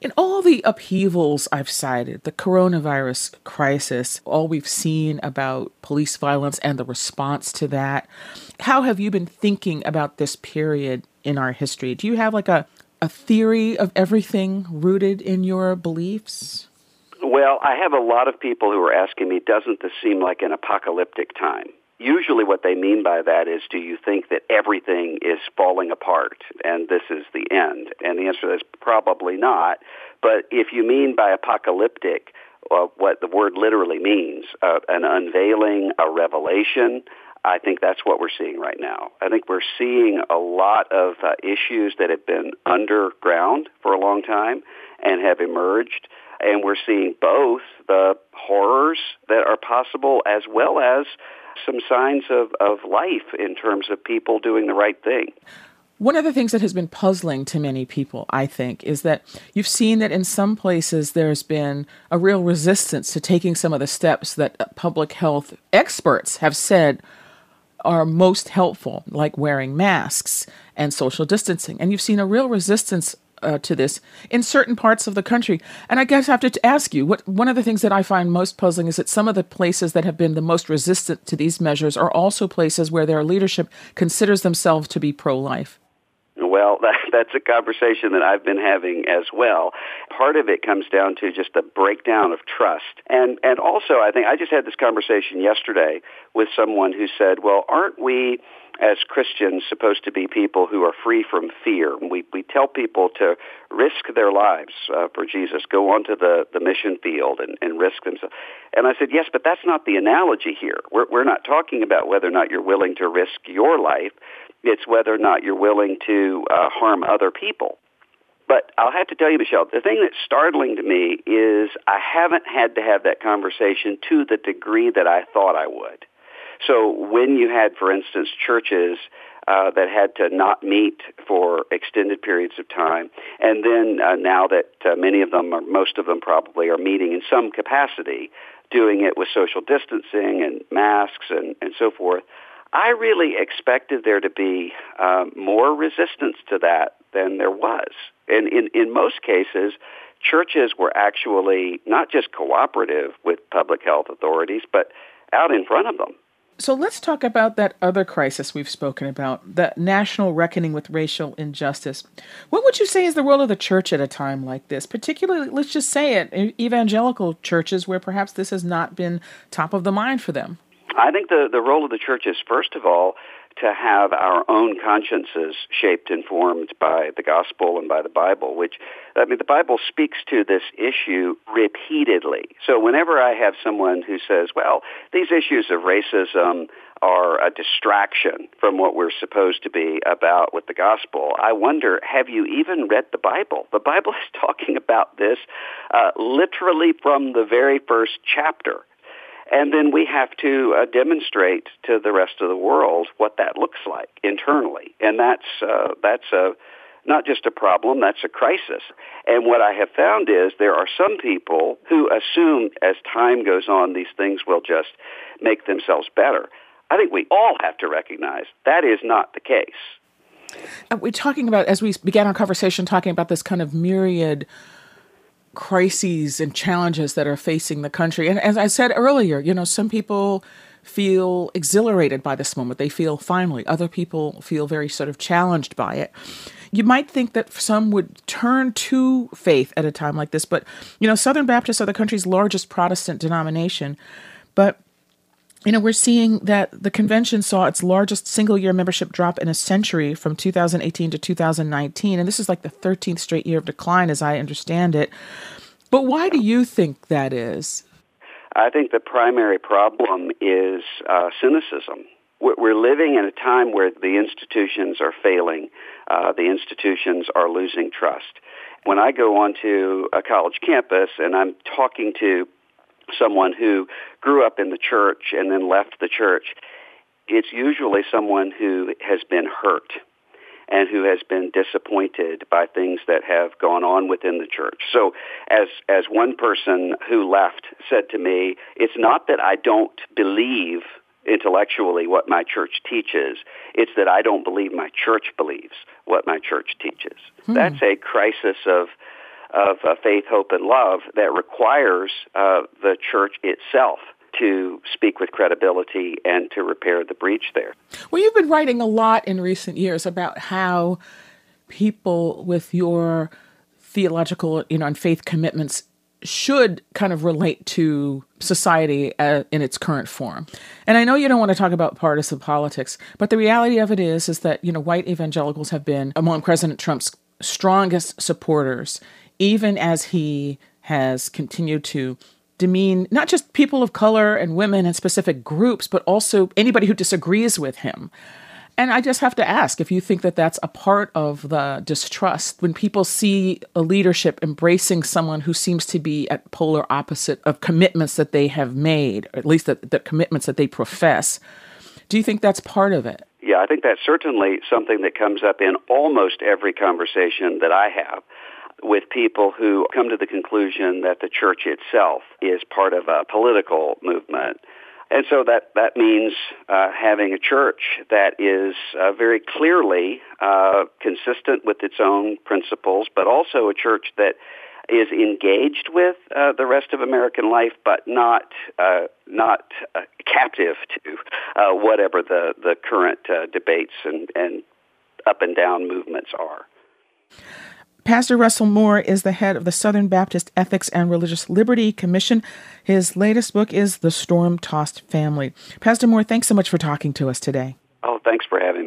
In all the upheavals I've cited, the coronavirus crisis, all we've seen about police violence and the response to that, how have you been thinking about this period in our history? Do you have like a theory of everything rooted in your beliefs? Well, I have a lot of people who are asking me, doesn't this seem like an apocalyptic time? Usually what they mean by that is, do you think that everything is falling apart and this is the end? And the answer is probably not. But if you mean by apocalyptic, what the word literally means, an unveiling, a revelation, I think that's what we're seeing right now. I think we're seeing a lot of issues that have been underground for a long time and have emerged. And we're seeing both the horrors that are possible as well as some signs of life in terms of people doing the right thing. One of the things that has been puzzling to many people, I think, is that you've seen that in some places there's been a real resistance to taking some of the steps that public health experts have said are most helpful, like wearing masks and social distancing. And you've seen a real resistance to this in certain parts of the country. And I guess I have to ask you, one of the things that I find most puzzling is that some of the places that have been the most resistant to these measures are also places where their leadership considers themselves to be pro-life. Well, that's a conversation that I've been having as well. Part of it comes down to just the breakdown of trust. And also, I think I just had this conversation yesterday with someone who said, well, aren't we as Christians supposed to be people who are free from fear? We tell people to risk their lives for Jesus, go onto the mission field and risk themselves. And I said, yes, but that's not the analogy here. We're not talking about whether or not you're willing to risk your life. It's whether or not you're willing to harm other people. But I'll have to tell you, Michelle, the thing that's startling to me is I haven't had to have that conversation to the degree that I thought I would. So when you had, for instance, churches that had to not meet for extended periods of time, and then now that many of them, or most of them probably, are meeting in some capacity, doing it with social distancing and masks and so forth, I really expected there to be more resistance to that than there was. And in most cases, churches were actually not just cooperative with public health authorities, but out in front of them. So let's talk about that other crisis we've spoken about, the national reckoning with racial injustice. What would you say is the role of the church at a time like this, particularly, let's just say it, evangelical churches where perhaps this has not been top of the mind for them? I think the role of the church is, first of all, to have our own consciences shaped and formed by the gospel and by the Bible, which, I mean, the Bible speaks to this issue repeatedly. So whenever I have someone who says, well, these issues of racism are a distraction from what we're supposed to be about with the gospel, I wonder, have you even read the Bible? The Bible is talking about this literally from the very first chapter. And then we have to demonstrate to the rest of the world what that looks like internally. And that's not just a problem, that's a crisis. And what I have found is there are some people who assume as time goes on, these things will just make themselves better. I think we all have to recognize that is not the case. We're talking about, as we began our conversation, talking about this kind of myriad crises and challenges that are facing the country. And as I said earlier, some people feel exhilarated by this moment. They feel finally. Other people feel very sort of challenged by it. You might think that some would turn to faith at a time like this, but, Southern Baptists are the country's largest Protestant denomination. But we're seeing that the convention saw its largest single-year membership drop in a century from 2018 to 2019, and this is like the 13th straight year of decline, as I understand it. But why do you think that is? I think the primary problem is cynicism. We're living in a time where the institutions are failing. The institutions are losing trust. When I go onto a college campus and I'm talking to someone who grew up in the church and then left the church, it's usually someone who has been hurt and who has been disappointed by things that have gone on within the church. So as one person who left said to me, it's not that I don't believe intellectually what my church teaches, it's that I don't believe my church believes what my church teaches. That's a crisis of of faith, hope, and love that requires the church itself to speak with credibility and to repair the breach there. Well, you've been writing a lot in recent years about how people with your theological, and faith commitments should kind of relate to society in its current form. And I know you don't want to talk about partisan politics, but the reality of it is that, white evangelicals have been among President Trump's strongest supporters, even as he has continued to demean not just people of color and women and specific groups, but also anybody who disagrees with him. And I just have to ask if you think that that's a part of the distrust when people see a leadership embracing someone who seems to be at polar opposite of commitments that they have made, or at least the commitments that they profess. Do you think that's part of it? Yeah, I think that's certainly something that comes up in almost every conversation that I have with people who come to the conclusion that the church itself is part of a political movement. And so that means having a church that is very clearly consistent with its own principles, but also a church that is engaged with the rest of American life, but not captive to whatever the current debates and up and down movements are. Pastor Russell Moore is the head of the Southern Baptist Ethics and Religious Liberty Commission. His latest book is The Storm-Tossed Family. Pastor Moore, thanks so much for talking to us today. Oh, thanks for having me.